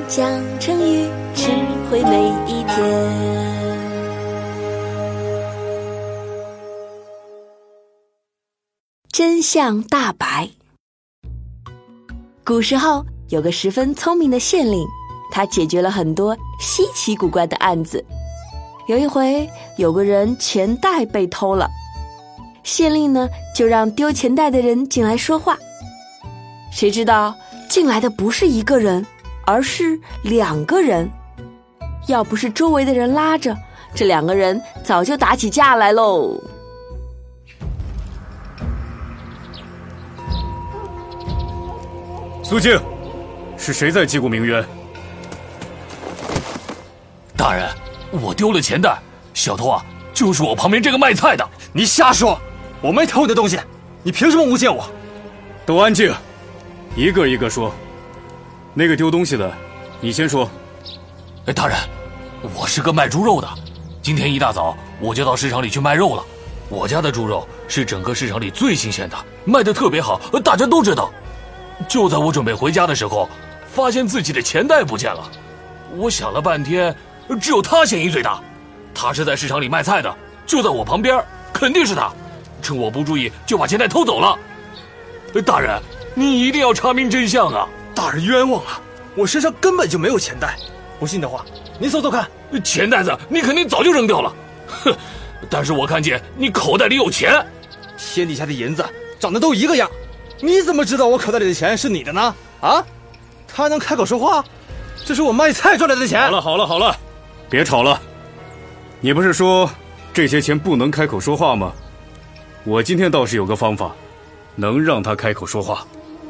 讲成语，智慧每一天。真相大白。古时候有个十分聪明的县令，他解决了很多稀奇古怪的案子。有一回，有个人钱袋被偷了，县令呢就让丢钱袋的人进来说话。谁知道进来的不是一个人，而是2个人。要不是周围的人拉着，这2个人早就打起架来喽。 肃静！是谁在击鼓鸣冤？ 大人，我丢了钱袋，小偷啊，就是我旁边这个卖菜的。 你瞎说！我没偷你的东西，你凭什么诬陷我？ 都安静，一个一个说。那个丢东西的，你先说。 大人，我是个卖猪肉的，今天一大早我就到市场里去卖肉了。我家的猪肉是整个市场里最新鲜的，卖得特别好，大家都知道。就在我准备回家的时候，发现自己的钱袋不见了。我想了半天，只有他嫌疑最大。他是在市场里卖菜的，就在我旁边，肯定是他。趁我不注意，就把钱袋偷走了。大人，你一定要查明真相啊！ 大人冤枉啊！我身上根本就没有钱袋，不信的话，你搜搜看。 钱袋子你肯定早就扔掉了。哼！但是我看见你口袋里有钱。 天底下的银子长得都一个样，你怎么知道我口袋里的钱是你的呢？啊？他能开口说话？这是我卖菜赚来的钱。 好了，别吵了。你不是说这些钱不能开口说话吗？我今天倒是有个方法，能让他开口说话。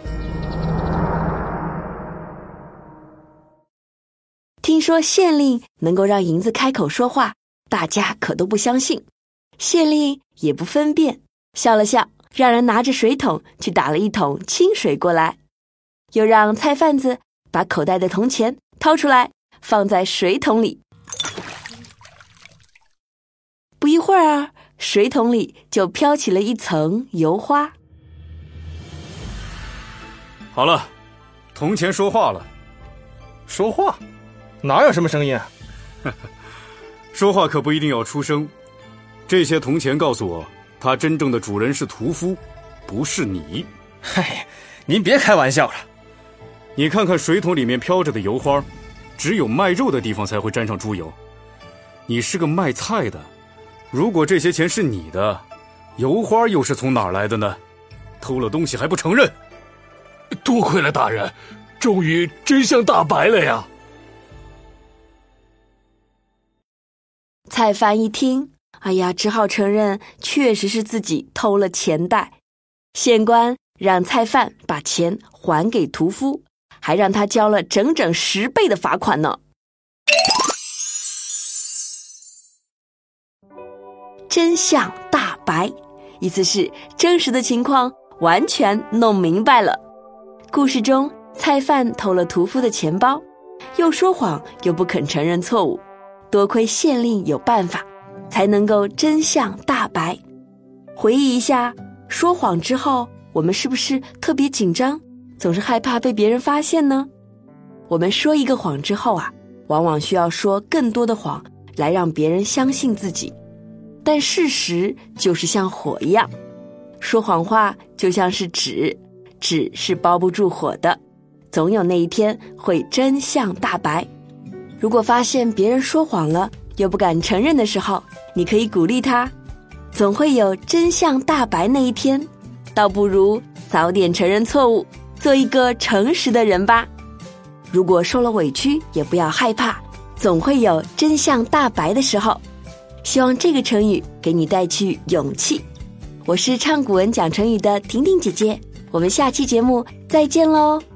听说县令能够让银子开口说话，大家可都不相信。县令也不分辨，笑了笑，让人拿着水桶去打了一桶清水过来，又让菜贩子把口袋的铜钱掏出来，放在水桶里。不一会儿啊，水桶里就飘起了一层油花。 好了，铜钱说话了。 说话？哪有什么声音啊？ 说话可不一定要出声。这些铜钱告诉我，它真正的主人是屠夫，不是你。 嘿，您别开玩笑了。 你看看水桶里面飘着的油花，只有卖肉的地方才会沾上猪油。你是个卖菜的，如果这些钱是你的，油花又是从哪儿来的呢？偷了东西还不承认？ 多亏了大人，终于真相大白了呀！ 菜贩一听，哎呀，只好承认确实是自己偷了钱袋。县官让菜贩把钱还给屠夫，还让他交了整整10倍的罚款呢。真相大白，意思是真实的情况完全弄明白了。故事中，菜贩偷了屠夫的钱包，又说谎又不肯承认错误，多亏县令有办法，才能够真相大白。回忆一下，说谎之后，我们是不是特别紧张，总是害怕被别人发现呢？我们说一个谎之后啊，往往需要说更多的谎，来让别人相信自己。但事实就是像火一样，说谎话就像是纸是包不住火的，总有那一天会真相大白。如果发现别人说谎了，又不敢承认的时候，你可以鼓励他，总会有真相大白那一天，倒不如早点承认错误，做一个诚实的人吧。如果受了委屈，也不要害怕，总会有真相大白的时候。希望这个成语给你带去勇气。我是唱古文讲成语的婷婷姐姐，我们下期节目再见喽。